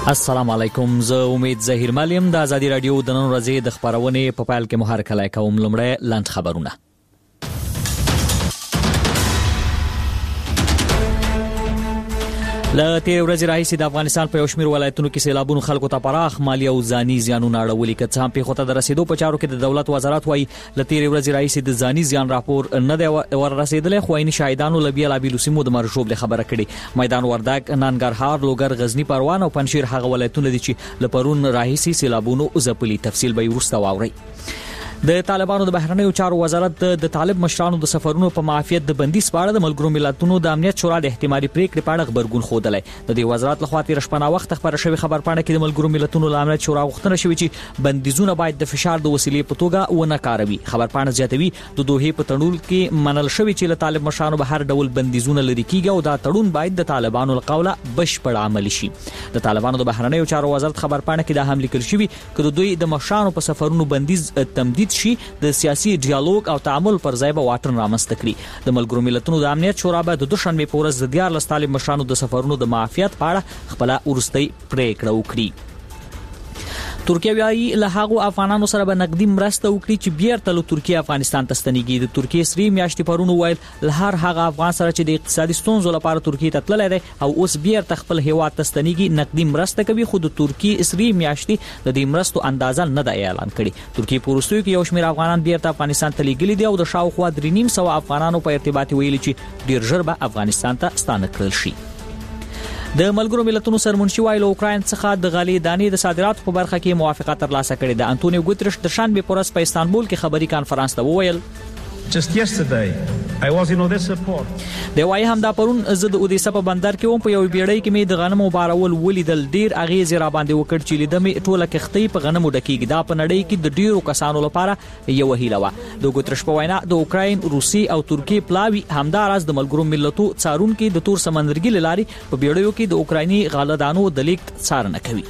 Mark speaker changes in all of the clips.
Speaker 1: السلام علیکم، زه امید ظهیر ملیم د آزادی رادیو د نن ورځې د خبرونې په پیل کې مو هرکلی کوم. لومړی لاند خبرونه. له تېرې ورځې راهیسې د افغانستان په یو شمېر ولایتونو کې سیلابونو خلکو ته پراخ مالي او ځاني زیانونه اړولي. که څه هم پیښو ته د رسېدو په چارو کې د دولت وزارت وایي له تېرې ورځې راهیسې د ځاني زیان راپور نه دی ورسېدلی، خو عیني شاهدانو له بېلابېلو سیمو د مرګ ژوبلې خبره کړې. میدان وردګ، ننګرهار، لوګر، غزني، پروان او پنجشیر هغه ولایتونه دي چې له پرون راهیسې سیلابونو ځپلي. تفصیل به یې وروسته واورئ. د طالبانو د بهرنیو چارو وزارت د طالب مشرانو د سفرونو په معافیت د بندیز په اړه د ملګرو ملتونو د امنیت شورا د احتمالي پریکړې په اړه غبرګون ښودلی. د دې وزارت لخوا تېره شپه ناوخته خپره شوې خبرپاڼه کې د ملګرو ملتونو له امنیت شورا غوښتنه شوې چې بندیزونه باید د فشار د وسیلې په توګه ونه کاروي. خبرپاڼه زیاتوي د دوحې په تړون کې منل شوې چې له طالب مشرانو به هر ډول بندیزونه لرې کیږي او دا تړون باید د طالبانو له قوله بشپړ عملي شي. د طالبانو د بهرنیو چارو وزارت خبرپاڼه کې دا هم لیکل شوي چې د دوی د مشرانو په سفرونو بندیز تمدید شي، د سیاسي ډیالوګ او تعامل پر ځای به واټن رامنځته کړي. د ملګرو ملتونو د امنیت شورا به د دوشنبې په ورځ د 14 طالب مشرانو د سفرونو د معافیت په اړه خپله وروستۍ پریکړه وکړي. ترکیه وايي له هغو افغانانو سره به نقدي مرسته وکړي چې بیرته له ترکیه افغانستان ته ستنېږي. د ترکیه سری میاشتې پرون وویل له هر هغه افغان سره چې د اقتصادي ستونزو لپاره ترکیه ته تللی دی او اوس بیرته خپل هیواد ته ستنېږي نقدي مرسته کوي، خو د ترکیه سری میاشتې د دې مرستو اندازه نه ده اعلان کړې. ترکیه په وروستیو کې یو شمېر افغانان بیرته افغانستان ته لیږلي دي او د شاوخوا 3,500 افغانانو په ارتباط ویلي چې ډیر ژر به افغانستان ته ستانه کړل شي. د ملګرو ملتونو سرمنشي وایي له اوکراین څخه د غلې دانې د صادراتو په برخه کې موافقه ترلاسه کړې ده. انټونیو ګوتریش د شنبې په ورځ په استانبول کې خبري کانفرنس ته وویل
Speaker 2: Just yesterday I was in Odessa port.
Speaker 1: د وایي هم دا پرون زه د اودیسا په بندر کې وم، په یو بیړۍ کې مې د غنمو بارول ولیدل. ډیر اغیز را باندې وکړ چې لیدم ټوله کښتۍ په غنمو ډکېږي. دا په نړۍ کې د ډیرو کسانو لپاره یو هیله وه. د ګوتریش په وینا د اوکراین، روسي او ترکیه پلاوي همداراز د ملګرو ملتونو څارونکي د تور سمندرګي له لارې په بیړیو کې د اوکرایني غلهدانو د لیږد څارنه کوي.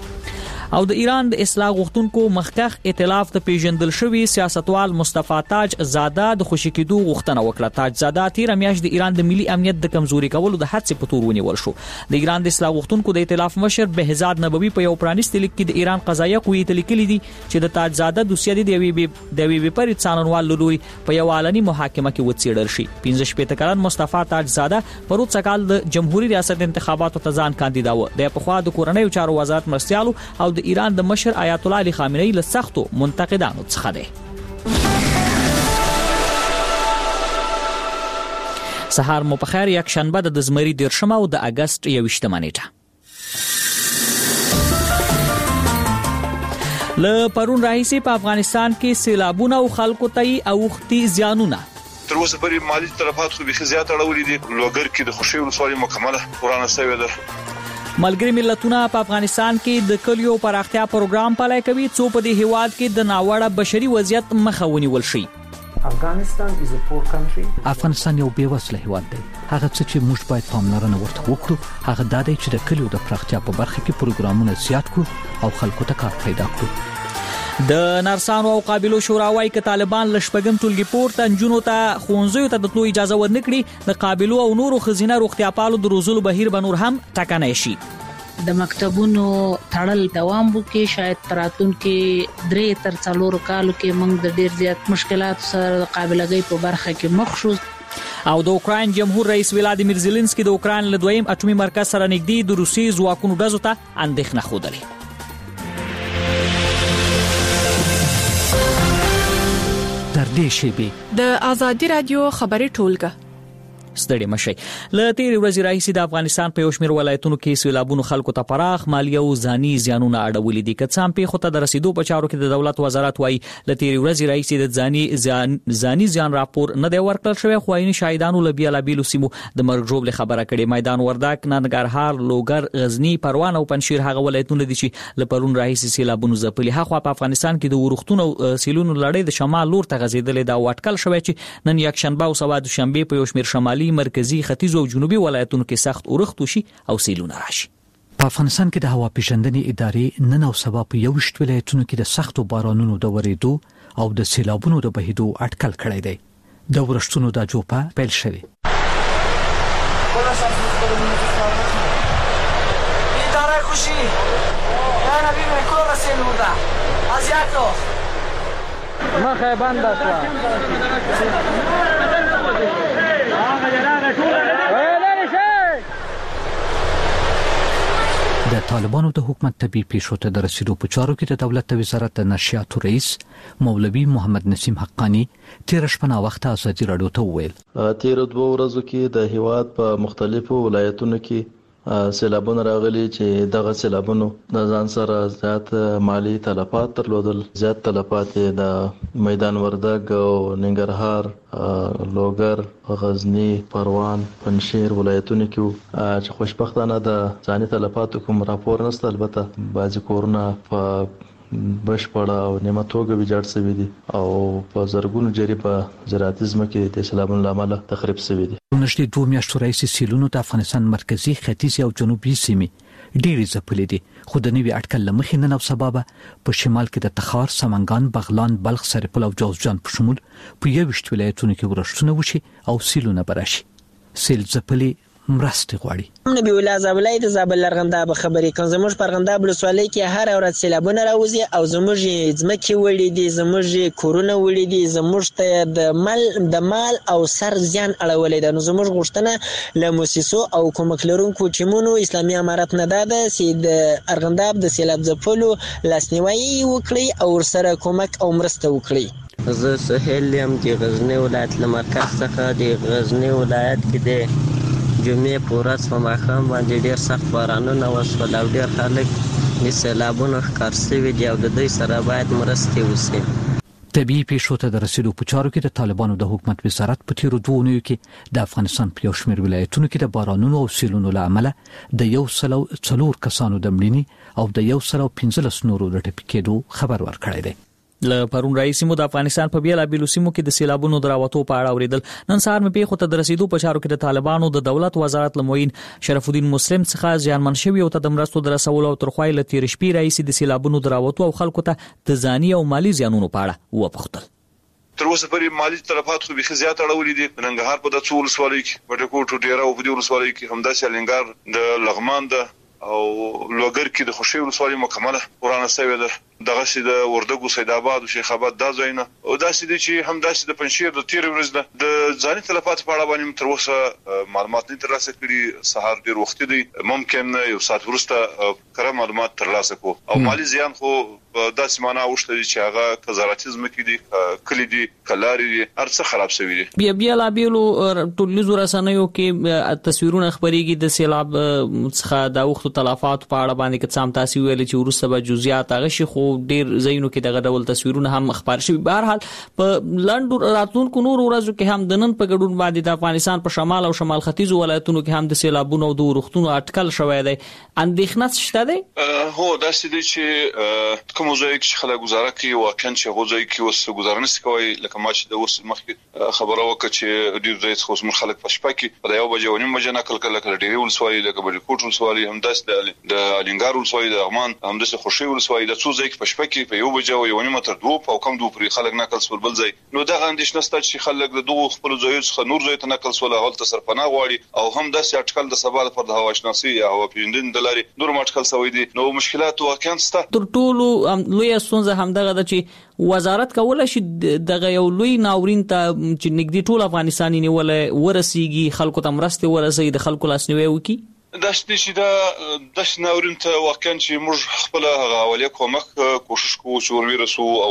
Speaker 1: او د ایران د اصلاح غوښتونکو مخکښ ائتلاف د پیژندل شوی سیاستوال مصطفی تاج زاده د خوشی کېدو غوښتنه وکړه. تاج زاده تیر میاشت د ایران د ملي امنیت د کمزوري کولو د هڅې په تور ونیول شو. د ایران د اصلاح غوښتونکو د ائتلاف مشر بهزاد نبوي په یو پرانیستي لیک کې د ایران قضایه قوې ته لیکلي دي چې د تاج زاده دوسیه د یوې وپاري څارنوال لوري په یو علني محاکمه کې وڅېړل شي. 15 کلن مصطفی تاج زاده پروت سکال د جمهوریت ریاست انتخاباتو ته ځان کاندیدا و. د پخوا د کورنیو چارو وزارت مرستيالو او د ایران د مشر آیت الله علي خامنه‌ای له سختو منتقدانو څخه دی. سهار مو په خیر. یک شنبه د زمری 10 او د اگست 21 نیټه. له پرون راهیسې په افغانستان کې سیلابونه او خلکو ته اوختي زیانونه
Speaker 3: تر اوسه پورې مالی طرفات خو به زیات اړولې دي. لوګر کې د خوشي ولسوالۍ مکمله ورانه شوې ده.
Speaker 1: ملګری ملتونه په افغانستان کې د کلیو پراختیا پروګرام پلی کوي څو په دې هیواد کې د ناوړه بشري وضعیت مخه ونیول شي.
Speaker 4: افغانستان یو بیوسله هیواد دی. هغه څه چې موږ باید پاملرنه ورته وکړو هغه دا دی چې د کلیو د پراختیا په برخه کې پروګرامونه زیات کړو او خلکو ته کار پیدا کړو.
Speaker 1: د نرسانو او قابلو شورا وايي چې طالبان له شپږم ټولګي پورته نجونو ته ښوونځیو ته د تلو اجازه ورنکړي. د قابلو او نورو ښځینه روغتیاپالو د روزلو بهیر به نور هم ټکنی شي.
Speaker 5: د مکتبونو تړل دوام وکړي. شاید تراتونکو 3 تر 4 کالو کې موږ د ډیر زیات مشکلات سره د قابلګۍ په برخه کې مخ شو.
Speaker 1: او د اوکراین جمهور رئیس ولادیمیر زيلنسکي د اوکراین له دویم اټومي مرکز سره نږدې د روسي ځواکونو ډزو ته اندېښنه خوده.
Speaker 4: در دې شیبې
Speaker 6: د آزادی رادیو خبري ټولګه
Speaker 1: ستړي مشي. له تېرې ورځې راهیسې د افغانستان په یو شمېر ولایتونو کې سیلابونو خلکو ته پراخ مالي او ځاني زیانونه اړولي دي. که څه هم پیښو ته د رسېدو په چارو کې د دولت وزارت وایي له تېرې ورځې راهیسې د ځاني زیان راپور نه دی ورکړل شوی، خو عیني شاهدانو له بېلابېلو سیمو د مرګ ژوبلې خبره کړې. میدان وردګ، ننګرهار، لوګر، غزني، پروان او پنجشیر هغه ولایتونه دي چې له پرون راهیسې سیلابونو ځپلي. هاخوا په افغانستان کې د ورښتونو او سیلونو لړۍ د شمال لور ته غځېدلې ده او اټکل شوی چې نن یکشنبه او سبا دوشنبه په یو شمېر شمالي، مرکزي، ختیځ او جنوبي ولایتونو کې سخت اورښت وشي او سیلونه راشي.
Speaker 4: په افغانستان کې د هوا پیژندنې ادارې نن او سبا په 21 ولایتونو کې د سختو بارانونو د ورېدو او د سیلابونو د بهیدو اټکل کړی دی. د ورښتونو د جوپه پیل شوی. اداره خوشي
Speaker 7: سیلوده ازیاتو
Speaker 8: مخه بنده شوه
Speaker 4: د طالبانو د حکومت طبي پیښو ته د رسیدو په چارو کې د دولت وزارت د نشریاتو رئیس مولوي محمد نسیم حقانی تیر شپه وخت ازادي رادیو ته وویل
Speaker 9: تیر 2 ورځو کې د هیواد په مختلفو ولایتونو کې سیلابونه راغلي چې دغه سیلابونو د ځان سره زیات مالی تلفات درلودل زیات تلفات د میدان وردګ او ننګرهار لوګر غزنی پروان پنځیر ولایتونو کې چې خوشبختانه د ځاني تلفات کوم راپور نشته البته بعضی کورونه په بشپړه او نیمه توګه ویجاړ شوي دي او په زرګونو جری په زراعتي ځمکې د سیلابونو لامل تخریب شوي دي.
Speaker 4: نشټي 2 میاشتو راهیسې سیلونو د افغانستان مرکزی ختیځ او جنوبي سیمې ډېرې ځپلې دي خو د نوي اټکل لمخې نن او سبب په شمال کې د تخار سمنګان بغلان بلخ سرپل او جوزجان په شمول په 21 ولایتونو کې ورښتونه وشي او سیلونه براشي. سیل ځپلې مرسته غواړي.
Speaker 10: نبی الله زابلای د زابل لرغنداب خبرې کوم زموږ پرغنداب ولسوالۍ کې هر ورځ سیلابونه راوځي او زموږ ځمکې وړي دي زموږ کورونه وړي دي زموږ ته د مال او سر زیان اړولې ده. نو زموږ غوښتنه له موسسو او کومک لرونکو ټیمونو اسلامي امارت نه ده چې د ارغنداب د سیلاب ځپلو لاسنیوي وکړي او ورسره کومک او مرسته وکړي.
Speaker 11: زه سهیل یم د غزنی ولایت له مرکز څخه د غزنی ولایت کې د جمعې په ورځ په ماښام باندې ډېر سخت بارانونه وشول او ډېر خلک د سیلابونو ښکار شوي دي او د دوی سره باید مرستې وشي.
Speaker 4: طبي پیښو ته د رسیدو په چارو کې د طالبانو د حکومت وزارت په تیرو 2 اونیو کې د افغانستان په یو شمېر ولایتونو کې د بارانونو او سیلونو له امله د 104 کسانو د مړینې او د 115 نورو د ټپي کېدو خبر ورکړی دی.
Speaker 1: له پرون رئیسمو د افغانستان په بیلابیلو سیمو کې د سیلابونو دراوتو په اړه اوریدل. نن سهار مې پیښو ته د رسیدو په چارو کې د طالبانو د دولت وزارت لموین شرف الدین مسلم څخه ځانمن شوی او ته د مرستو د رسولو او ترخوای له تیر شپې رئیس د سیلابونو دراوتو او خلکو ته د ځاني او مالی زیانونو په اړه وپوښتل.
Speaker 3: تر اوسه پرې مالی تلفات خو به زیات اړولې دي. ننګرهار په د څول سوالي کې بټکوټ ډیره او په دې ولسوالۍ کې همداسې الینګار د لغمان د او لوګر کې د خوشي ولسوالۍ مکمله قرانه سوي ده. دغه سي د وردګو سید آباد او شیخ آباد دا ځایونه او داسې دي چې همداسې د پنځیر د تیر ورځ د ځاني تلفات په اړه باندې تر اوسه معلومات نه ترلاسه کړي. سهار ډیر وخت دی ممکن یو ساعت وروسته کره معلومات ترلاسه کو او مالی زیان خو داسې معنا وشته چې هغه زراعتي ځمکې دي کلی دي کلاري دي ارڅ خراب شوی دي.
Speaker 1: بیا لا بیلو ټولنیزو رسنیو کې تصویرونه خبريږي د سیلاب څخه د وخت تلفات په اړه باندې که څام تاسو ویل چې ورسره به جزئیات هغه شي خو ډیر زینو کې دغه ډول تصویرونه هم خبر شوي. بهر حال په لندو راتلونکو نور ورځو کې هم د نن په ګډون باندې د افغانستان په شمال او شمال ختیځ ولایتونو کې هم د سیلابونو او د ورښتونو اټکل شوی دی. اندېښنه شته دی؟
Speaker 3: هو داسې دی چې کوم ځای کې خلک گزاره کوي واقعا چې غوځي کې وس گزارنه کوي لکه ما چې د اوس مخکې خبره وکړه چې ډیر ځای څخه موږ خلک په شپه کې په یو بجې ونیم بجې نقل کړل ډیری ولسوالۍ لکه بلکوټ ولسوالۍ همداسې د الینګار ولسوالۍ د لغمان همداسې خوشي ولسوالۍ د څو ځای کې په شپه کې په یو بجې او یو نیم تر 2 او کم 2 پر خلک نقل سول بل ځای. نو دا اندیشنه ست چې خلک د دوه خپل ځای څخه نور ځای ته نقل سول هغه ته سرپناه غواړي او هم داسې اټکل د سبا پر د هوا شناسي او پیندین د لاري نور اټکل سوي دي. نو مشکلات واقعا ست
Speaker 1: تر ټولو لوی ستونزه همدغه د چې وزارت کولای شي دغه یو لوی ناورین ته چې نګدي ټول افغانستاني نیولې ورسیږي خلکو ته مرسته ورسي د خلکو لاسنیوي وکي.
Speaker 3: داسې چې دا د ناورین ته واقعا چې موږ خپل هغه اولیا کومک کوشش کوو چې ورسو او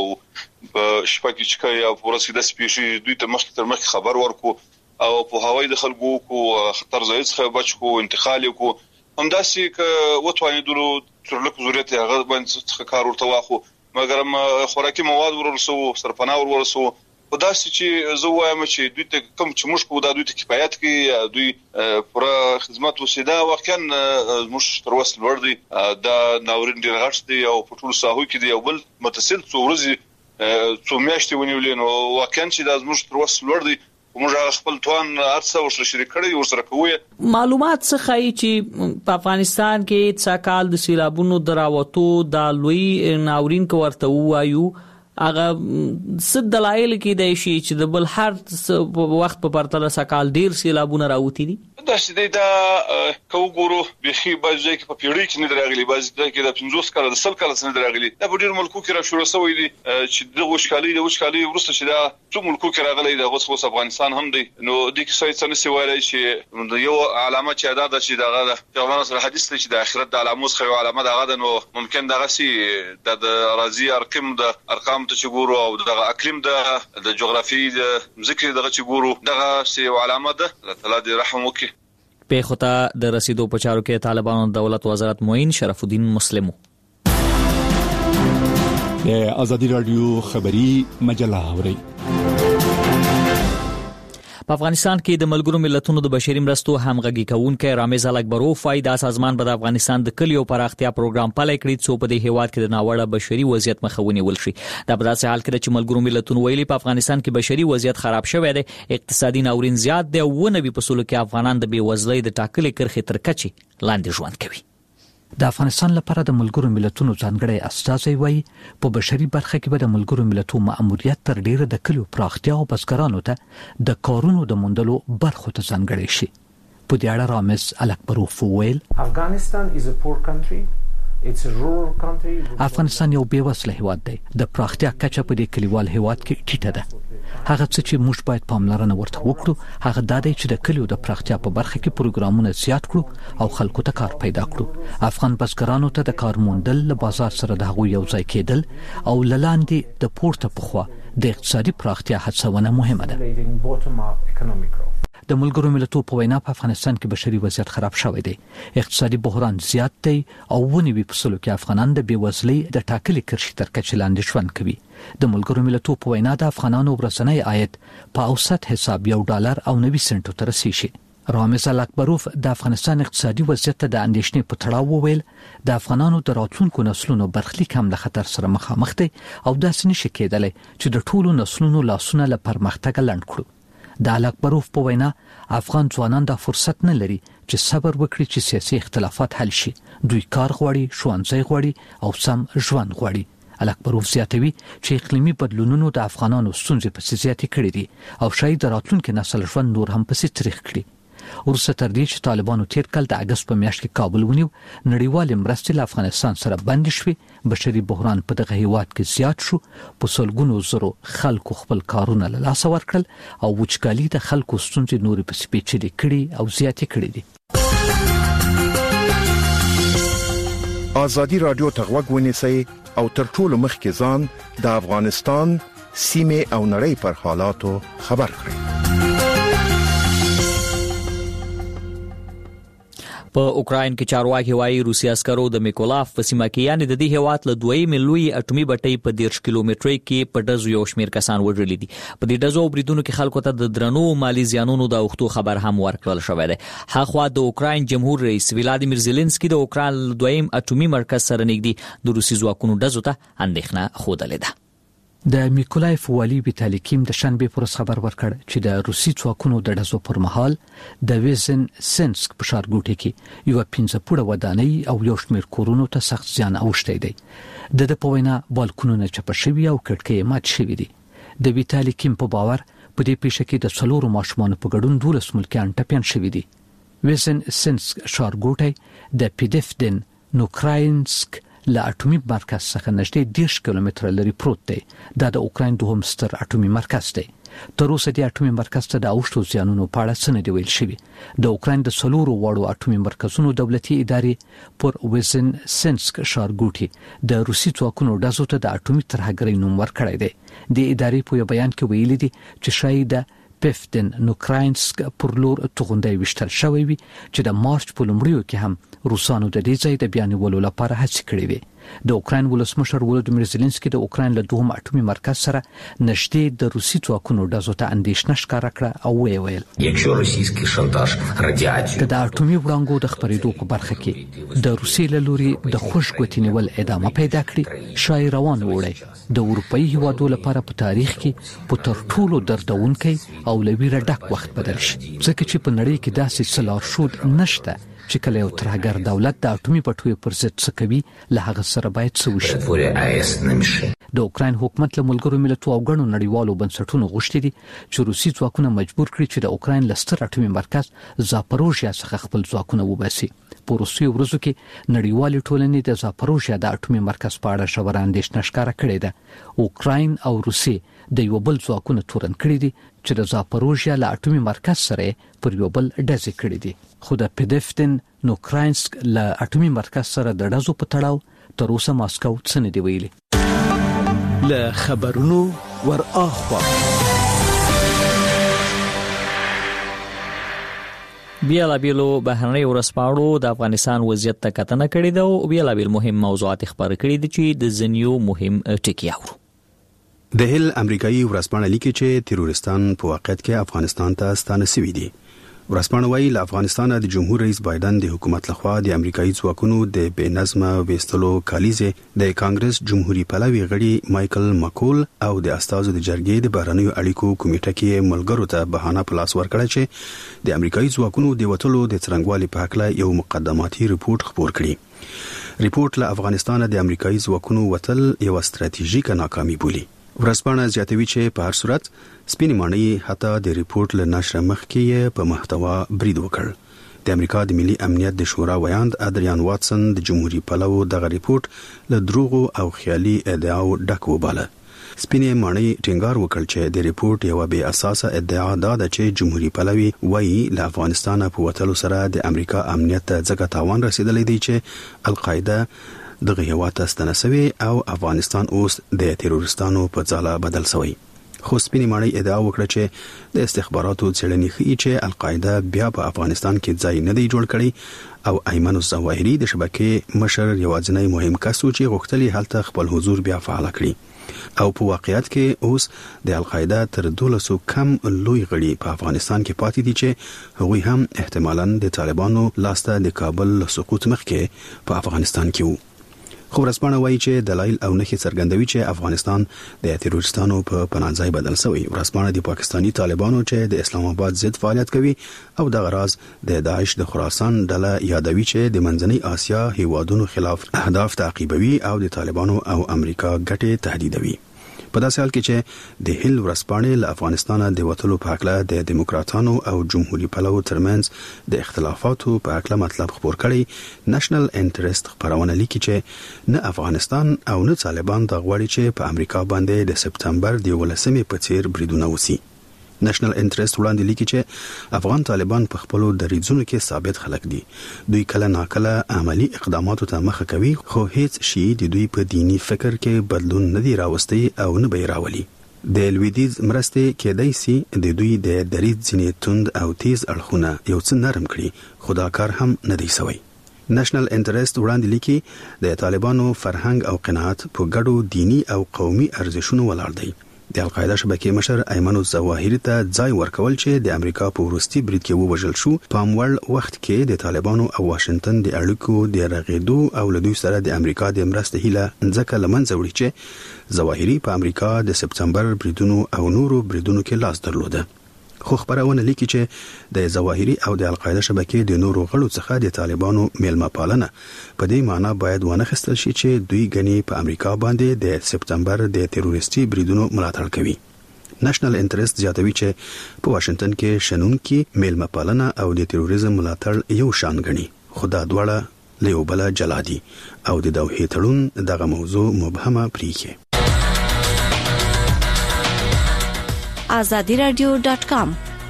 Speaker 3: شپه کې چې یا ورسې د سپیشي دوی ته مخکې تر مخکې خبر ورکو او په هوای د خلکو کو خطر ځای څخه بچو انتقال کو همداسې ک وټوانې دلو تر لکه ضرورت هغه باندې کار ورته واخو مګر خوراکي مواد ورسو سرپناه ورسو په داسې چې زه وایم چې دوی ته کوم چې موږ کو دا دوی ته کفایت کوي دوی پوره خدمات وسیدا واقعا موږ تر وسل ور دي دا ناورین ډیر غټ دی او په ټول ساحو کې دی او بل متصل څو ورځې څو میاشتې ونیولې نو واقعا چې دا موږ تر وسل ور دي موږ خپل توان ارڅه ورسره شریک کړی ورسره کوی.
Speaker 1: معلومات څه خایي چې په افغانستان کې څه کال د سیلابونو دراوتو د لوی ناورین کو ورته وایو هغه څه دلایل کې دی چې د بل هر وخت په پرتله سکال ډیر سیلابونه راوتی دي؟
Speaker 3: دا چې دا کوګورو بخي بازي کې په پیړۍ کې نه دراغلي بازي کې د 50 کال د 100 کال نه دراغلي دا په ډیر ملکو کې را شروع شوی دي چې د وشکالي ورسته چې دا څو ملکو کې راغلي د غوښ افغانستان هم دی نو د کې څه څه وایي چې یو علامه چې دا د چې دغه پیغمبر سره حدیث دی چې د آخرت د علامات خو علامه دغه د نو ممکن دغه سي د راضي ارقام ته چې ګورو او دغه اقلیم د جغرافي د ذکر دغه چې ګورو دغه سي علامه ده الله تعالی دې رحم وکړي.
Speaker 1: په خطا د رسیدو په چارو کې طالبانو دولت وزارت معین شرف الدین مسلمو
Speaker 12: د ازادي رادیو خبری مجله اوري.
Speaker 1: په افغانستان کې د ملګرو ملتونو د بشري مرستو همغږي کوونکې رامز الکبروف وايي د سازمان په افغانستان د کلیو پراختیا پروګرام پلي کړی څو په دې هیواد کې د ناوړه بشري وضعیت مخه ونیول شي. دا په داسې حال کې چې ملګرو ملتونو ویلي په افغانستان کې بشري وضعیت خراب شوی دی، اقتصادي ناورین زیات دی او 90% کې افغانان د بیوزلۍ د ټاکلې کرښې تر کچې لاندې ژوند کوي.
Speaker 4: د افغانستان لپاره د ملګرو ملتونو ځانګړی استازی وایي په بشري برخه کې به د ملګرو ملتونو مأموریت تر ډیره د کلیو پراختیا او بزګرانو ته د کارونو د موندلو برخو ته ځانګړی شي. په دې اړه رامز الکبروف ویل افغانستان یو بیوزله هیواد دی. د پراختیا کچه په دې کلیوال هیواد کې ټیټه ده. هغه څه چې موږ باید پاملرنه ورته وکړو هغه دا دی چې د کلیو د پراختیا په برخه کې پروګرامونه زیات کړو او خلکو ته کار پیدا کړو. افغان بزګرانو ته د کار موندل له بازار سره د هغوی یو ځای کېدل او لاندې د پورته پخوا د اقتصادي پراختیا هڅونه مهمه ده. د ملګرو ملتونو په وینا په افغانستان کې بشري وضعیت خراب شوی دی، اقتصادي بحران زیات دی او 90% کې افغانان د بیوزلۍ د ټاکلې کرښې تر کچې لاندې ژوند کوي. د ملګرو ملتونو په وینا د افغانانو ورځنی عاید په اوسط حساب $1.90 ته رسیږي. رامز الکبروف د افغانستان اقتصادي وضعیت ته د اندېښنې په تړاو وویل د افغانانو د راتلونکو نسلونو برخلیک هم له خطر سره مخامخ دی او داسې نشي کېدلی چې د ټولو نسلونو لاسونه له پرمختګ لنډ کړو. د الکبروف په وینا افغان ځوانان د فرصت نه لري چې صبر وکړي چې سیاسي اختلافات حل شي. دوی کار غواړي، ښوونځی غواړي او سم ژوند غواړي. الکبروف زیاتوي چې اقلیمي بدلونونو د افغانانو ستونزې پسې زیاتې کړې دي او شاید د راتلونکي نسل ژوند نور هم پسې تریخ کړي. ورسته تر دې چې طالبانو تیر کال د اگست په میاشت کې کابل ونیو، نړیوال مرستې له افغانستان سره بند شوې، بشري بحران په دغه هیواد کې زیات شو، په سلګونو زرو خلکو خپل کارونه له لاسه ورکړل او وچکالي د خلکو ستونزې نورې پسې پیچلې کړي او زیاتې کړي دي.
Speaker 12: ازادي رادیو ته غوږ ونیسئ او تر ټولو مخکې ځان د افغانستان سیمه او نړۍ پر حالاتو خبر کړئ.
Speaker 1: په اوکراین کې چارواکي وايي روسي عسکرو د میکولاف په سیمه کې یعنی د دې هیواد له 2 لوی اټومي بټۍ په 10 کیلومترۍ کې په ډزو یو شمیر کسان وژلي دي. په دې ډزو بریدونو کې خلکو ته د درنو مالی زیانونو د اوختو خبر هم ورکړل شوی دی. هغه د اوکراین جمهور رئیس ولادیمیر زيلنسکي د اوکراین دویم اټومي مرکز سره نږدې د روسي ځواکونو ډزو ته اندېښنه خوده ده.
Speaker 4: د میکولایف والی ویتالی کیم د شنبه پر خبر ورکړ چې د روسي ځواکونو د ډزو پر مهال د ویزن سنسک په ښارګوټي کې یو 15 پوړه ودانۍ او یو شمېر کورونو ته سخت زیان اوښتی دی. د په وینا بالکونونه چپه شوي او کړکۍ مات شوي دي. د ویتالی کیم په باور په دې پیښه کې د څلورو ماشومانو په ګډون 12 ملکیان ټپيان شوي دي. ویزن سنسک ښارګوټي د پیډفدن نوکراینسک له اټومي مرکز څخه نږدې 10 کیلومتره لري پروت دی. دا د اوکراین دوهم ستر اټومي مرکز دی. تر اوسه د اټومي مرکز ته د اوښتو زیانونو په اړه څه نه دی ویل شوی. د اوکراین د څلورو وړو اټومي مرکزونو دولتي ادارې پر ویزن سنسک ښارګوټي د روسي ځواکونو ډزو ته د اټومي ترهګرۍ نوم ورکړی دی. د ادارې په بیان کې ویلي دي چې شاید پیفدن نوکراینسک پر لور توغندۍ وشتل شوی وي چې د مارچ په لومړیو کې هم روسانو د دې ځای د بیانولو لپاره هڅې کړې وي. د اوکراین ولسمشر ولادیمیر زيلنسکي د اوکراین له دوهم اټومي مرکز سره نږدې د روسي ځواکونو ډزو ته اندېښنه ښکاره کړه او ویل د اټومي وړانګو د خبرېدو په برخه کې د روسي له لوري د خوشګوتې نیول ادامه پیدا کړي. شای روان وړي د اروپאי هیوادو لپاره په تاریخ کې په تر ټولو دردونکي او لویره ډک وخت بدل شي، ځکه چې په نړۍ کې داسې څلور شود نشته چې کله یو ترهګر دولت د اټومي پټیو پر ضد څه کوي له هغه سره باید څه وشي. د اوکراین حکومت له ملګرو ملتونو او غړو نړیوالو بنسټونو غوښتي دي چې روسي ځواکونه مجبور کړي چې د اوکراین لستر اټومي مرکز زاپروژیا څخه خپل ځواکونه وباسي. په روسي ورځو کې نړیوالې ټولنې د زاپروژیا د اټومي مرکز په اړه ژوره اندېښنه ښکاره کړې ده. اوکراین او روسي د یو بل ځواکونه تورن کړي دي چې د زاپروژیا له اټومي مرکز سره پر یو بل ډزې کړې دي. خو د پدفټن نوکراینسک له اټومي مرکز سره د ډزو په تړاو تر اوسه ماسکو څه نه دی ویلي.
Speaker 13: له خبرونو ور اخوا
Speaker 1: بیلابیلو بهرنۍ ورسپاړو د افغانستان وضعیت ته کتنه کړې ده او بیلابیل مهم موضوعات خبرې کړې دي چې د ځینیو مهم ټکي اورو.
Speaker 14: د هل امریکایي ورسپاڼه لیکي چې تروریستان په واقعیت کې افغانستان ته ستانه شوي دي. ورسپاڼه وايي له افغانستان د جمهور رئیس بایدن د حکومت لخوا د امریکایي ځواکونو د بې نظمه وستلو کالیزه د کانګرس جمهوریت پلوي غړي مایکل ماکول او د استازو د جرګې د بهرنیو اړیکو کمیټه کې ملګرو ته بهانه پلاس ورکړه چې د امریکایي ځواکونو د وټلو د څرنګوالي په حق له یو مقدماتي ریپورت خبر کړي. ریپورت له افغانستان د امریکایي ځواکونو وټل یو ستراتیژیکه ناکامي بولي. ورسپاڼه زیاتوي چې په هر صورت سپینې ماڼۍ حتی د ریپورت له نشر مخکې په محتوا برید وکړ. د امریکا د ملي امنیت د شورا ویاند ادریان واتسن د جمهوریت پلوو دغه ریپورت له دروغو او خیالي ادعاو ډک وباله. سپینې ماڼۍ ټینګار وکړ چې د ریپورت یو بې اساسه ادعا ده چې جمهوریت پلوي وایي له افغانستان په وټلو سره د امریکا امنیت ته ځکه تاوان رسیدلی دی چې القاعده دغه هیواد ستنه شوی او افغانستان اوس د تروریستانو په ځاله بدل شوی. خو سپینې ماڼۍ ادعا وکړه چې د استخباراتو څېړنې ښیي چې القاعده بیا په افغانستان کې ځای نه دی جوړ کړی او ایمن الظواهري د شبکې مشر یوازینی مهم کس و چې غوښتلی هلته خپل حضور بیا فعال کړي او په واقعیت کې اوس د القاعده تر 1200 کم لوی غړي په افغانستان کې پاتې دي چې هغوی هم احتمالاً د طالبانو لاسته د کابل له سقوط مخکې په افغانستان کې وو. خو ورسپاڼه وایي چې دلایل او نښې څرګندوي چې افغانستان د تروریستانو په پناهځای بدل شوی. ورسپاڼه د پاکستانی طالبانو چې د اسلام آباد ضد فعالیت کوي او د غراض د داعش د خراسان ډله یادوي چې د منځنۍ آسیا هیوادونو خلاف اهداف تعقیبوي او د طالبانو او امریکا ګټې تهدیدوي. په داسې حال کې چې د هل ورسپاڼې له افغانستان د وټلو په حق له د دیموکراتانو او جمهوریت پلوو ترمنځ د اختلافاتو په حق له مطلب خبر کړي. نېشنل انټرست خبرونه لیکي چې نه افغانستان او نه طالبان د غواړي چې په امریکا باندې د سپتمبر د 11مې په څیر بریدونه وسی. نېشنل انټرست وړاندې لیکي چې افغان طالبان په خپلو دریځونو کې ثابت خلک دي. دوی کله ناکله عملی اقداماتو ته مخه کوي خو هیڅ شی د دوی په دینی فکر کې بدلون نه دی راوستي او نه به راولي. د لویدیز مرستې کېدای شي د دوی د دریځ ځینې توند او تیز اړخونه یو څه نرم کړي خو دا کار هم نه دی شوی. نېشنل انټرست وړاندې لیکي د طالبانو فرهنګ او قناعت په ګډو دینی او قومي ارزښتونو ولاړ دی. د القاعده شبکې مشر ایمن الظواهري ته ځای ورکول چې د امریکا په وروستي برید کې ووژل شو په اموړ وخت کې د طالبانو او واشنگټن د اړیکو د رغېدو او له دوی سره د امریکا د مرستې هیله ځکه لمنځه وړي چې ظواهري په امریکا د سپتمبر بریدونو او نورو بریدونو کې لاس درلوده. خو خبرونه لیکي چې د ظواهري او د القاعده شبکې د نورو غړو څخه د طالبانو میلمه پالنه په دې معنی باید ونخستل شي چې دوی غني په امریکا باندې د سپتمبر د تروریستي بریدونو ملاتړ کوي. نېشنل انټرست زیاتوي چې په واشنگټن کې شنونکي میلمه پالنه او د تروریزم ملاتړ یو شان غني خو دا دواړه له یو بل جلا دي او د دوحې تړون دغه موضوع مبهمه پریږي.
Speaker 15: azadiradio.com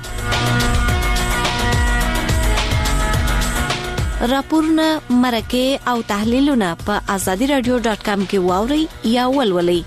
Speaker 15: راپورونه مرکه او تحلیلونه په azadiradio.com کې واوري یا ولولئ.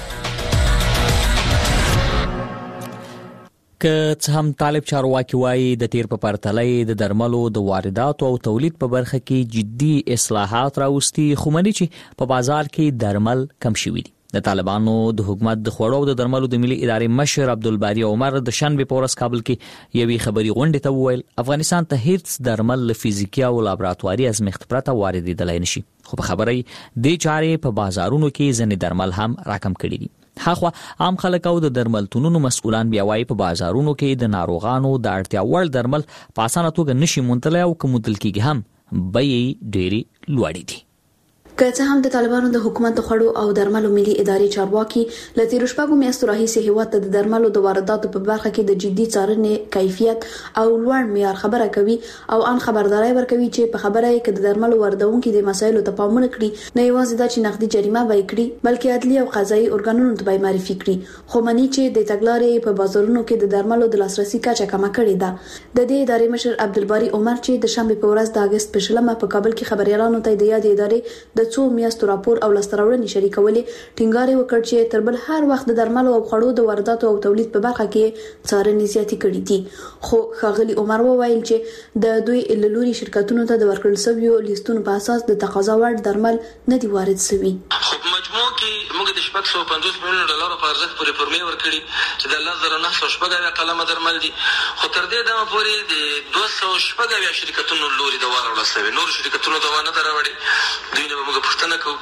Speaker 1: که څه هم طالب چارواکي وایي د تیر په پرتله د درملو د وارداتو او تولید په برخه کې جدي اصلاحات راوستي خو مني چې په بازار کې درمل کم شوي دي. د طالبانو د حکومت د خوړو او د درملو د ملي ادارې مشر عبدالباری عمر د شنبه په ورځ کابل کې یوې خبري غونډې ته وویل افغانستان ته هیڅ درمل له فزیکي او لابراتواري ازمېښت پرته واردېدلای نشي. خو په خبري د چارې په بازارونو کې ځنې درمل هم راکم کړي دي. هغه عام خلک او د درملتونونو مسؤلان بیا وايي په بازارونو کې د ناروغانو د اړتیا وړ درمل په اسانه توګه نشي موندلای او کوم دل کېږي هم بیې ډېری لوړې دي.
Speaker 16: که څه هم د طالبانو د حکومت د خوړو او درملو ملي ادارې چارواکي له تیرو شپږو میاشتو راهیسې هیواد ته د درملو د وارداتو په برخه کې د جدي څارنې کیفیت او لوړ معیار خبره کوي او ان خبرداري ورکوي چې په خبره کې د درملو واردونکو د مسایلو ته پام نه کړي، نه یوازې دا چې نقدي جریمه وای کړي بلکې عدلي او قضایي ارګانونو ته به معرفي کړي. خو مني چې د تګلارې په بازارونو کې د درملو د لاسرسي کچه کمه کړې ده. د دې ادارې مشر عبدالباری عمر چې د شنبه په ورځ د اگست په 20 په کابل کې خبريالانو ته د یاد ادارې د څو میاشتو راپور او لستراوړنې شریکولې، ټینګار وکړ چې تر بل هر وخت د درملو او خوړو د وارداتو او تولید په برخه کې څارنې زیاتې کړې دي. خو ښاغلي عمر وویل چې د دوی لوري شرکتونو ته د ورکړل شویو لیستونو په اساس د تقاضا وړ درمل نه دي وارد شوي.
Speaker 17: خو مجموع کې موږ د 650 میلیون ډالر په ارزښت پورې پرمې ورکړي چې د 1914 قلمه درمل دي. خو تر دې دمه پورې د 214 شرکتونو لوري د وارول شوی، نور شرکتونو د وانه دراوړي. دوی نه موږ پښتنه کوو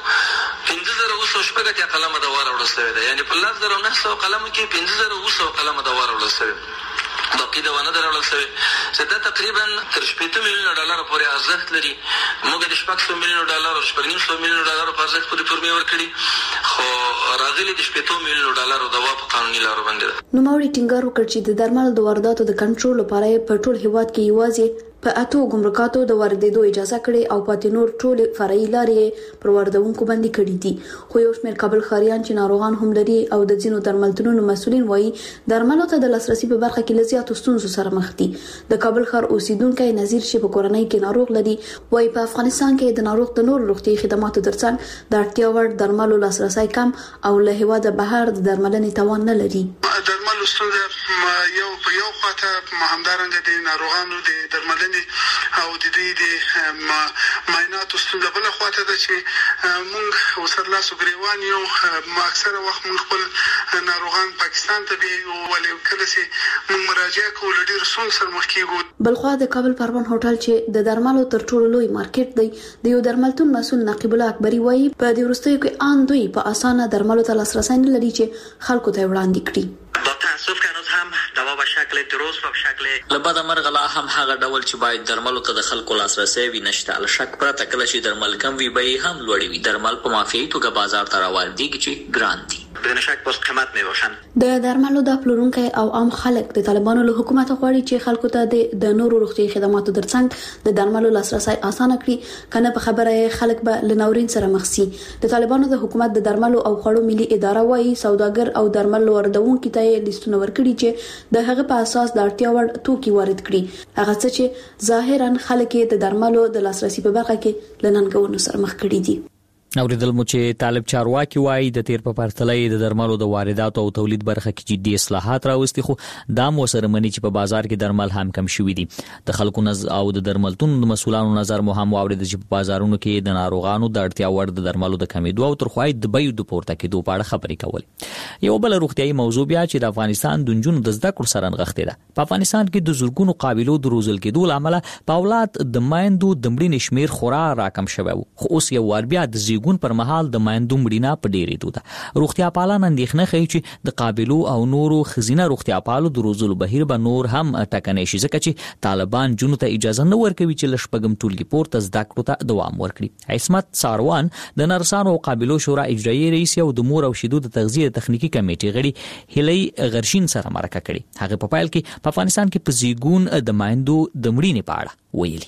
Speaker 17: 15,000 قلمه د وارول شوی ده، یعنی په 1900 قلمو کې 15,000 قلمه د وارول شوی، باقي د وانه دراوړل شوی چې دا تقریبا تر 8 میلیون ډالر پورې ارزښت لري. موږ د 600 میلیون ډالر او 900 میلیون ډالر په ارزښت پورې پرمې ورکړي، خو راغلي د 8 میلیون ډالر د واپ قانوني لارو باندې.
Speaker 16: نو موري ټینګار وکړ چې د درملو د وارداتو د کنټرول لپاره په ټول هیواد کې یوازې په اتو ګمرکاتو د واردېدو اجازه کړې او پاتې نور ټول فرعي لارې پر واردونکو باندې کړې دي. خو یو شمېر کابل ښاریان چې ناروغان هم لري او د ځینو درملتونونو مسؤلین وایي درملو ته د لاسرسي په برخه کې لزیاتو ستونزو سره مخ دي. د کابل ښار اوسیدونکو نظیر شي په کورنۍ کې ناروغ لري، وایي په افغانستان کې د ناروغ د نور روغتي خدماتو ترڅنګ د اړتیا وړ درملو لاسرسي کم او له هیواده بهر د درملنې توان نه لري.
Speaker 18: درملو ستونزه یو په یو خواته همدارنګه د ناروغانو د درملنې او د دې د معایناتو ستونزه بل خواته ده چې موږ وسرلاسو ګریوان یو اکثره وخت موږ خپل ناروغان پاکستان ته بیایو، ولې کله چې موږ مراجعه کوو له ډېرو ستونزو سره مخ کېږو.
Speaker 16: بلخوا د کابل پروان هوټل چې د درملو تر ټولو لوی مارکیټ دی، د یو درملتون مسؤل نقیب الله اکبري وایي په دې وروستیو کې ان دوی په اسانه درملو ته لاسرسي نه لري چې خلکو ته وړاندې کړي.
Speaker 19: تاسف که هنوز هم دوا به شکل درست و به شکل
Speaker 1: لبد مرغلا هم هغه ډول چې باید درملو ته د خلکو لاسرسي وي نشته. له شک پرته کله چې درمل کم وي به هم لوړ وي. درمل په معافیت توګه بازار ته راوړل چې ګران دي،
Speaker 19: بدون شک باز قیمت میباشن.
Speaker 16: د درملو د پلورونکو او عام خلک د طالبانو له حکومت غواړي چې خلکو ته د نورو روغتي خدماتو ترڅنګ د درملو لاسرسي اسانه کړي، کنه په خبره خلک به لناورین سره مخ شي. د طالبانو د حکومت د درملو او خوړو ملي اداره وايي سوداګر او درمل واردونکو ته لیستونه ورکړي چې د هغه په اساس د اړتیا وړ توکي وارد کړي، هغه څه چې ظاهرا خلک د درملو د لاسرسي په برخه کې لننګونو سره مخ کړي دي.
Speaker 1: اوریدل مو چې طالب چارواکي وایي د تیر په پرتله د درملو د وارداتو او تولید برخه کې جدي اصلاحات راوستي، خو دا مو سره مني چې په بازار کې درمل هم کم شوي دي. د خلکو نظر او د درملتون د مسولانو نظر مو هم واورید چې په بازارونو کې د ناروغانو د اړتیا وړ د درملو د کمیدو او ترخوای د بیو د پورته کېدو په اړه خبرې کول. یو بل روغتيایي موضوع بیا چې د افغانستان د جنونو د زده کړو سره نغښتې ده. په افغانستان کې د زورګونو قابلیتو د روزل کېدو لامل په اولاد د مایندو د مړینې شمیر خورا راکم شوی و، خو اوس یو ور بیا د زیګون پر مهال د مایندو مړینه په ډېرېدو ده. روغتیا پالان اندېښنه ښیي چې د قابلو او نورو ښځینه روغتیا پالو د روزلو بهیر به نور هم ټکنی شي، ځکه چې طالبان جنونو ته اجازه نه ورکوي چې له شپږم ټولګي پورته زده کړو ته دوام ورکړي. عصمت ساروان د نرسانو او قابلو شورا اجرایي رئیس او د مور او شیدو د تغذیه تخنیکی کمیټې غړي هیلۍ غرشین سره مرکه کړي. هغه په پیل کې په افغانستان کې په زیګون د مایندو د مړینې په اړه ویلي.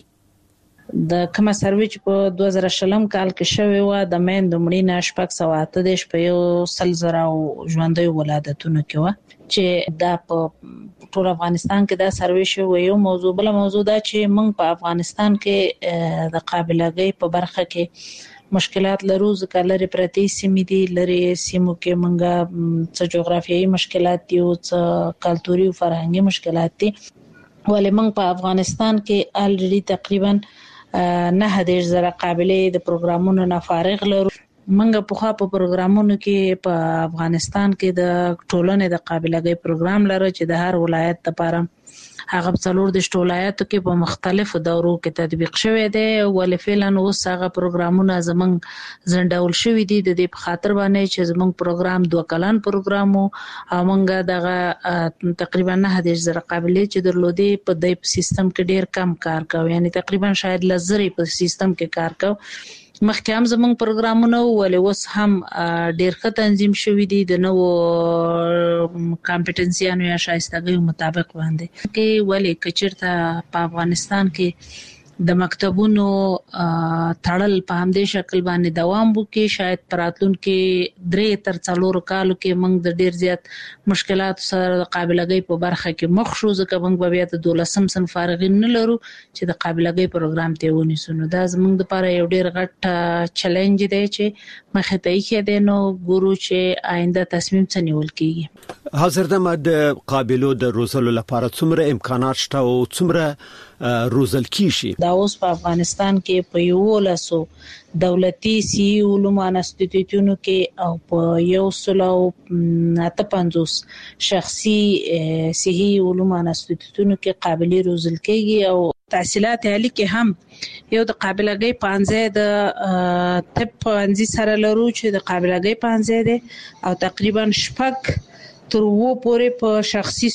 Speaker 5: د کومه سروي چې په 2020 کال کې شوی و د میندو مړینه 608 په یو سلزر او ژوندۍ ولادتونو کې و چې دا په ټول افغانستان کې دا سروي شوی یو موضوع. بل موضوع دا چې موږ په افغانستان کې د قابلیت په برخه کې مشکلات لرو، ځکه لري پرتی سیمې دي، لري سیمو کې موږ څه جغرافیایي مشکلات دي او څه کلتوري او فرهنګي مشکلات دي. ولې موږ په افغانستان کې الریډي تقریبا 9,000 قابلیت د پروګرامونو نه فارغ لرو. منګه په خوا په پروګرامونو کې په افغانستان کې د ټولنې د قابلیت پروګرام لري چې د هر ولایت لپاره هغه څلور د ولایتو کې په مختلفو دورو کې تطبیق شوی دی ولې فعلا اوس هغه پروګرامونه زمونږ زندول شوی دي د دې په خاطر باندې چې زمونږ پروګرام 2 کلن پروګرام او موږ دغه تقریبا 9000 قابلیت چې درلودي په دې سیستم کې ډیر کم کار کوي یعنی تقریبا شاید لزري په سیستم کې کار کوي مخکې هم زموږ پروګرامونه ولې اوس هم ډیر ښه تنظیم شوی دي د نو کمپټنسیانو یا شایستګۍ مطابق باندې کې ولې کچرته په افغانستان کې د مکتبونو تړل په همدې شکل باندې دوام وکړي شاید پراتلون کې 3 تر 4 کالو کې موږ د ډیر زیات مشکلات سره قابلیت په برخه کې مخ شو ځکه موږ بیا د 12 سن فارغین نه لرو چې د قابلیت پروګرام ته ونیسو نو دا زموږ لپاره یو ډیر غټ چیلنج دی چې مخه ته یې دی نو ګورو چې آینده تصمیم څه نیول کیږي
Speaker 13: حاضر دمه د قابلیت د روزلو لپاره څومره امکانات شته او څومره روزل کیشي
Speaker 5: دا اوس په افغانستان کې په یو لاسو دولتي سی علوم انستیتیوټونو کې او په 150 شخصي صحي علوم انستیتیوټونو کې قابلیت روزل کیږي او تحصیلات عالی کې هم یو د قابلیت پانځه د طب پانځه سره لرو چې د قابلیت پانځه ده او تقریبا شپږ تر وو پورې په شخصي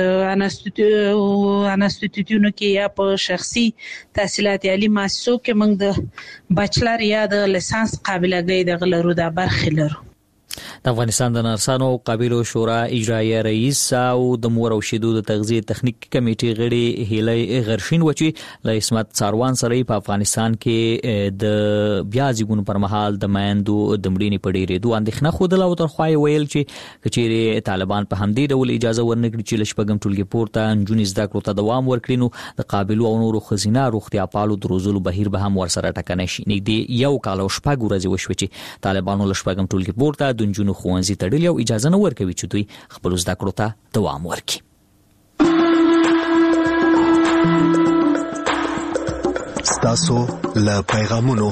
Speaker 5: انستیتیوټونو کې یا په شخصي تحصیلات عالی مؤسسو کې موږ د بچلر یا د لیسانس قابلیت د غلرو د برخې لرو
Speaker 1: د افغانستان د نرسانو قبیلو شورا اجرایي رئیس او د مور او شیدو د تغذیه تخنیک کمیټې غړي هیله غرشین وچی له اسمت څاروان سره په افغانستان کې د بیا ځګون پر مهال د مایندو د مړینې په ډیرې دوه اندېښنه خوده لا تر خوای ویل چې کچېره طالبان په همدې ډول اجازه ورنکړي چې لشپګم ټولګي پورته انجونې زده کړو ته دوام ورکړي نو د قابلو او نورو خزینه روغتیا پالو دروزلو بهیر به هم ورسره ټکنه شي نګدي یو کال او شپږ ورځې وشو چې طالبانو لشپګم ټولګي پورته د انجونو خوانزي تړلې او اجازه نه ورکوي چې دوی خپل زده کړو ته دوام ورکړي
Speaker 20: ستاسو له پیغامونو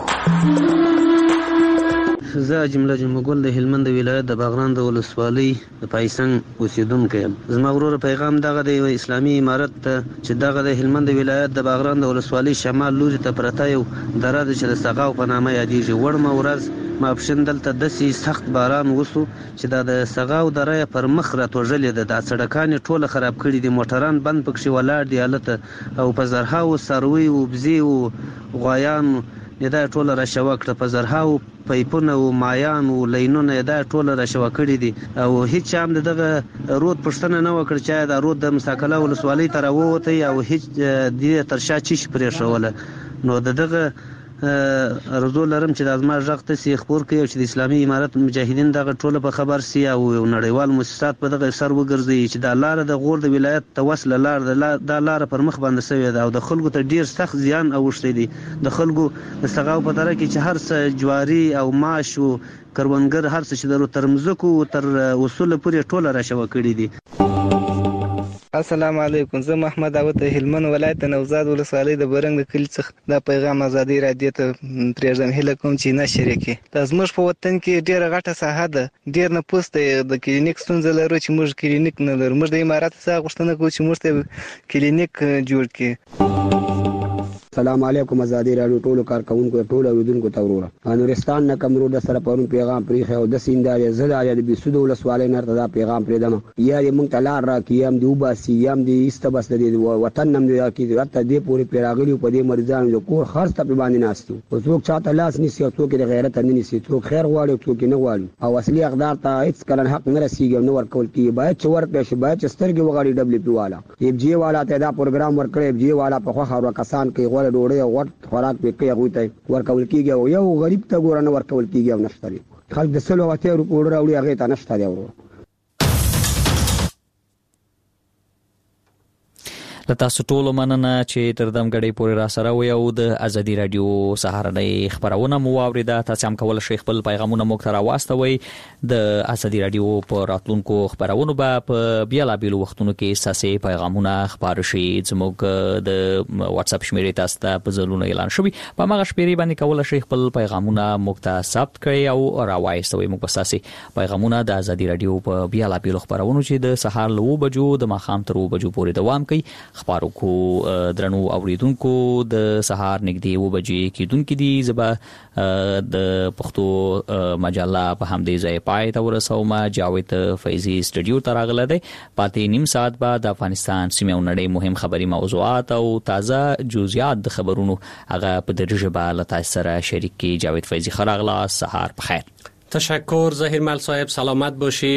Speaker 21: زه جمله ګل د هلمند ولایت د باغران د ولسوالۍ د پایسنګ اوسیدونکو یم زما ورور پیغام دغه د اسلامي امارت چې دغه د هلمند ولایت د باغران د ولسوالۍ شمال لوري ته پرته یو دره د چې د سقاو په نامه یادېږي وړمه ورځ ما پښین دلته داسې سخت باران وسو چې د سقاو دره پر مخ راټوژلې ده د سړکان ټوله خراب کړي دي موټران بند پکښې ولاړ دي الته او په زرهاو سروي او بزي او غوایان دا ټوله راشوا کړه په زرهاو پایپونه او مایان او لینونه دا ټوله راشوا کړي دي او هیڅ هم دغه رود پښتنه نه وکړ چې دا رود د مساکله ولسوالۍ تر ووته او هیڅ د ترشا چی پرې شوله نو دغه ارزو لرم چې د ازما ژغ ته سی خبر کوي چې د اسلامي امارت مجاهدین دغه ټوله په خبر سي او نړیوال مؤسسات په دغه سر وګرځي چې د لار د غور د ولایت توسل لار د لار پر مخ باندې سوي ده او د خلکو ته ډیر سخت زیان اوښتي دي د خلکو استغاو په طرح کې چې هر څه جواري او ماش او کروندګر هر څه چې درو ترمزکو تر وصول پورې ټوله راشوا کړي دي
Speaker 22: السلام علیکم زه محمد داوود هلمند ولایت نوزاد ولسوالۍ د برنګ د کلی څخه د پیغام ازادي رادیو ته پرېږدم هیله کوم چې نشر کړي د زموږ په وطن کې ډیره غټه ساحه ده ډیر نه پوسټ د کلینیک ستونزه لرو چې موږ کلینیک نه لرو موږ د امارات څخه غوښتنه کوو چې موږ ته کلینیک جوړ کړي
Speaker 23: السلام علیکم ازادي رادیو ټولو کارکونکو ټولو اوریدونکو ته ورور نورستان نه کوم رو د سره پرون پیغام پرې خو د سینداري زړه د بيسود ولسوالۍ نه دا پیغام پرې دم یا مونږ تلار را کیم دی وباسي یم دی استبس د وطن نم دی کی ورته دی پوری پیراغلی په دې مرزان جو کور خرڅ ته باندې ناستو او څوک چاته لاس نيسي او څوک د غیرت نه نيسي څوک خیر غواړي او څوک نه غواړي او اصلي اقدار ته هیڅ کله حق نه رسیږي نو ورکول کی باید چې ورپېښ باید چې سترګې وغاړي دبليو پی والا ایف جی والا ته دا پروګرام ورکړي ایف جی والا په خو خبره کسان کې غوړ ډوړې او خوراک په کې هغه ته ورکول کیږي او یو غریب ته ګورنه ورکول کیږي او نشته خلک د سلو واته روپوړ راوړي هغه ته نشته دی ورو
Speaker 1: تاسو ټول مننه چې تر دمګړې پورې را سره وي او د ازادي رادیو سهارنۍ خبرونه مو واوریده. تاسو هم کولای شئ خپل پیغامونه موږ ته راوستوي. د ازادي رادیو په راتلونکو خبرونو به په بیلابیلو وختونو کې ساسي پیغامونه خبر شي. زموږ د واتس اپ شمیرې تاسو ته په ځلونه اعلان شوی. په هغه شمیرې باندې کولای شئ خپل پیغامونه موږ ته ثبت کړئ او راوایستوي. موږ به ساسي پیغامونه د ازادي رادیو په بیلابیلو خبرونو چې د سهار له 2 بجو د ماښام تر 2 بجو پورې دوام کوي خبرو کو درنو اوریدونکو د سهار نږدې 2 بجې کېدونکې دي. زبا د پښتو مجله په همدې ځای پای ته ورسوم. جاوید فیضی سټوډیو ته راغله دی. پاتې نیم ساعت بعد د افغانستان سیمه او نړۍ مهم خبري موضوعات او تازه جزئیات د خبرونو هغه په دغه ژبه له تاسو سره شریک کی. جاوید فیضی خراغله. سهار بخیر.
Speaker 2: تشکر ظهیر مل صاحب. سلامت باشید.